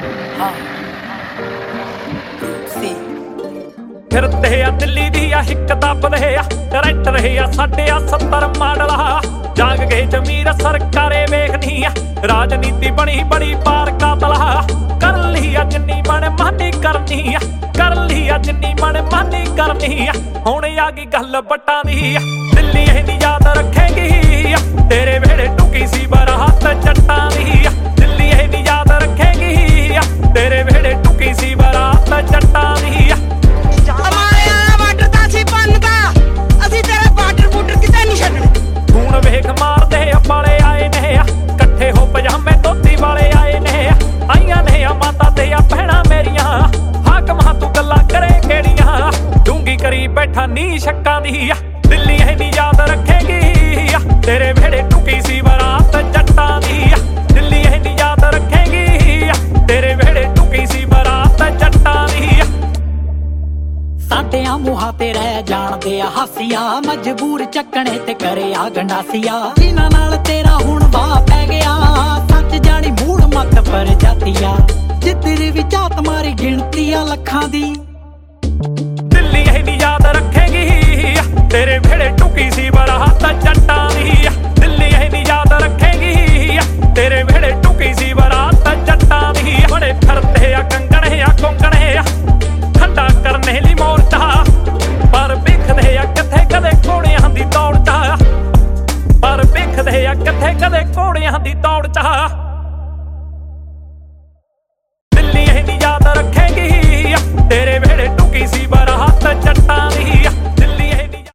ਫਿਰਦੇ ਆ ਦਿੱਲੀ ਦੀ ਆ ਹਿੱਕ ਦੱਬਦੇ ਆ ਟਰੈਕਟਰ ਆ ਸਾਡੇ ਆ 70 ਮਾਡਲ ਆ ਜਾਗ ਗਏ ਜ਼ਮੀਰ ਸਰਕਾਰੇ ਵੇਖਦੀ ਆ ਰਾਜਨੀਤੀ ਬਣੀ ਬੜੀ ਪਾਰ ਕਾਤਲ ਕਰ ਲਈ ਆ ਜਿੰਨੀ ਮਨ ਮਾਨੀ ਕਰਨੀ ਆ ਕਰ ਲਈ ਆ ਜਿੰਨੀ ਮਨ ਮਾਨੀ ਕਰਨੀ ਆ ਹੁਣ ਆ ਗਈ ਗੱਲ ਵੱਟਾਂ ਦੀ ਦਿੱਲੀ ਇਹ ਨੀ ਯਾਦ ਰੱਖੇਗੀ ਤੇਰੇ ਵੇੜੇ ਟੁਕੀ ਸੀ ਬਰਾਤ ਜੱਟਾਂ ਦੀ ਦਿੱਲੀ ਇਹ ਨੀ ਯਾਦ ਰੱਖੇਗੀ ਤੇਰੇ ਵੇੜੇ ਟੁਕੀ ਸੀ ਬਰਾਤ ਜੱਟਾਂ ਦੀ ਵੇਖ ਮਾਰਦੇ ਵਾਲੇ ਆਏ ਨੇ ਇਕੱਠੇ ਹੋ ਪਜਾਮੇ ਧੋਤੀ ਵਾਲੇ ਆਏ ਨੇ ਆਈਆਂ ਨੇ ਆ ਮਾਤਾ ਤੇ ਆ ਭੈਣਾਂ ਮੇਰੀਆਂ ਹਾਕਮਾਂ ਤੂੰ ਗੱਲਾਂ ਕਰੇ ਕਿਹੜੀਆਂ ਡੂੰਗੀ ਕਰੀ ਬੈਠਾ ਨੀ ਸ਼ੱਕਾਂ ਦੀ ਦਿੱਲੀ ਇਹ ਨੀ ਯਾਦ ਰੱਖੇਗੀ ਤੇਰੇ ਵੇੜੇ ਟੁਕੀ ਸੀ ਬਰਾਤ ਜੱਟਾਂ ਦੀ ਦਿੱਲੀ ਇਹ ਨੀ ਯਾਦ ਰੱਖੇਗੀ ਤੇਰੇ ਵੇੜੇ ਟੁਕੀ ਸੀ ਬਰਾਤ ਜੱਟਾਂ ਦੀ ਸਾਡਿਆਂ ਮੂੰਹਾਂ ਤੇ ਰਹਿ ਜਾਣਦੇ ਆ ਹਾਸੀਆਂ ਮਜਬੂਰ ਚੱਕਣੇ ਤੇ ਕਰੇ ਆ ਗੰਡਾਸੀਆਂ ਜਿਨ੍ਹਾਂ ਨਾਲ ਤੇਰਾ ਹੁਣ ਵਾਹ ਪੈ ਗਿਆ ਸੱਚ ਜਾਣੀ ਮੂੜ ਮੱਤ ਪਰ ਜਾਤੀਆ ਜਿੱਧਰ ਵੀ ਝਾਤ ਮਾਰੀ ਗਿਣਤੀਆਂ ਲੱਖਾਂ ਦੀ ਦਿੱਲੀ ਇਹ ਨੀ ਯਾਦ ਰੱਖੇਗੀ ਤੇਰੇ ਵੇੜੇ ਟੁਕੀ ਸੀ ਬਰਾਤ ਜੱਟਾਂ